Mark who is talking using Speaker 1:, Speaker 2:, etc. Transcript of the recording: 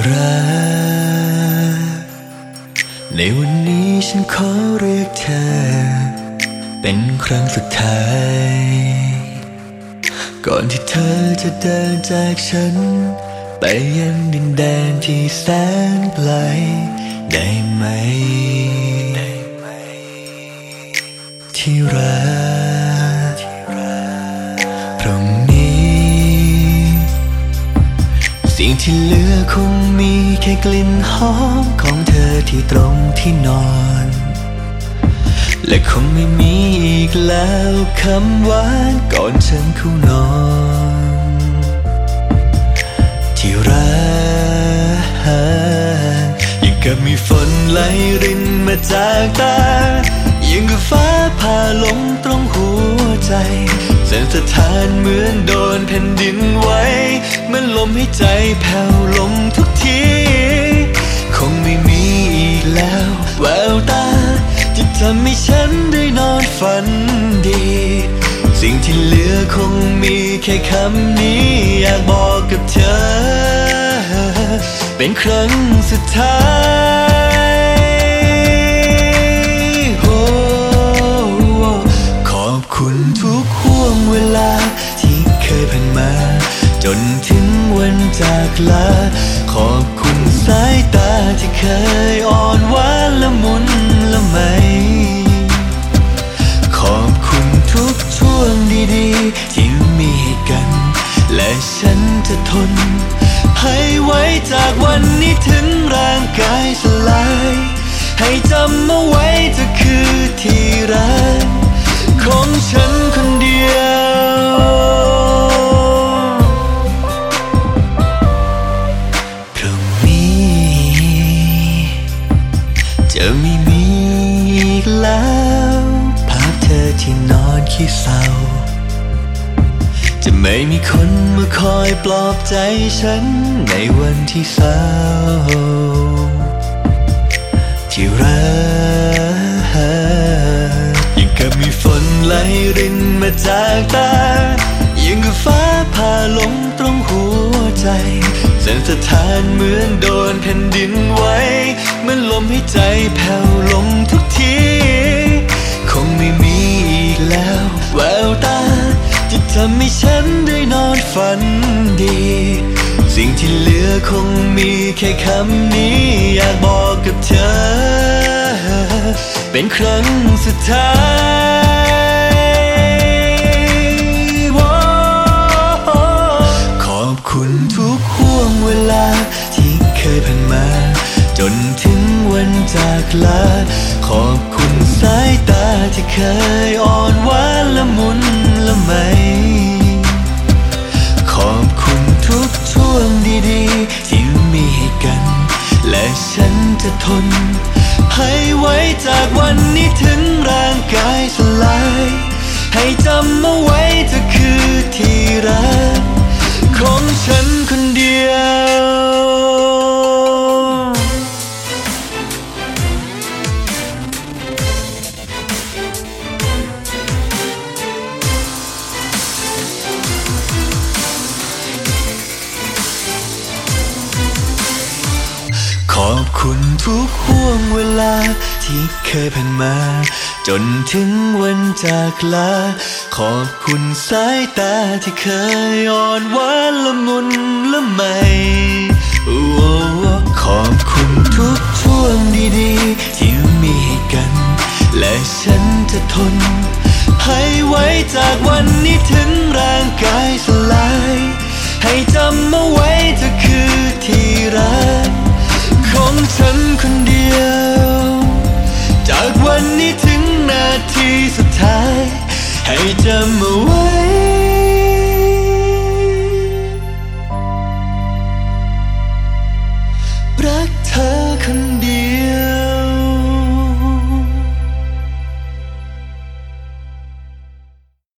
Speaker 1: รักในวันนี้ฉันขอเรียกเธอเป็นครั้งสุดท้ายก่อนที่เธอจะเดินจากฉันไปยังดินแดนที่แสนไกลได้ไหมที่รักตรงนี้สิ่งที่เหลือคงมีแค่กลิ่นหอมของเธอที่ตรงที่นอนและคงไม่มีอีกแล้วคำหวานก่อนฉันเข้านอนที่รักยังกับมีฝนไหลรินมาจากตายังกับฟ้าผ่าลงตรงหัวใจสั่นสะท้านเหมือนโดนแผ่นดินไหวเหมือนลมให้ใจแผ่วลงทุกทีคงไม่มีอีกแล้วแววตาที่ทำให้ฉันได้นอนฝันดีสิ่งที่เหลือคงมีแค่คำนี้อยากบอกกับเธอเป็นครั้งสุดท้ายขอบคุณทุกห่วงเวลาที่เคยผ่านมาจนถึงวันจากลาขอบคุณสายตาที่เคยอ่อนหวานละมุนละไมขอบคุณทุกช่วงดีๆที่มีให้กันและฉันจะทนให้ไว้จากวันนี้ถึงร่างกายสลายให้จำเอาไว้เธอคือที่รักของฉันคนเดียวพรุ่งนี้จะไม่มีอีกแล้วภาพเธอที่นอนขี้เศร้าจะไม่มีคนมาคอยปลอบใจฉันในวันที่เศร้าที่รักยังกับมีฝนไหลรินมาจากตายังกับฟ้าผ่าลงตรงหัวใจสั่นสะท้านเหมือนโดนแผ่นดินไหวเหมือนลมให้ใจแผ่วลงทุกทีคงไม่มีอีกแล้วแววตาที่ทำให้ฉันได้นอนฝันดีสิ่งที่เหลือคงมีแค่คำนี้อยากบอกกับเธอเป็นครั้งสุดท้ายขอบคุณทุกห่วงเวลาที่เคยผ่านมาจนถึงวันจากลาขอบคุณสายตาที่เคยอ่อนหวานละมุนละไมขอบคุณทุกช่วงดีๆที่มีให้กันและฉันจะทนให้ไว้จากวันนี้ถึงร่างกายสลายให้จำเอาไว้เธอคือที่รักของฉันคนเดียวขอบคุณทุกห่วงเวลาที่เคยผ่านมาจนถึงวันจากลาขอบคุณสายตาที่เคยอ่อนหวานละมุนละไมขอบคุณทุกช่วงดีๆที่มีให้กันและฉันจะทนให้ไว้จากวันนี้ถึงร่างกายสลายให้จำเอาไว้เธอคือที่รักของฉันคนเดียวจากวันนี้ถึงนาทีสุดท้ายให้จำเอาไว้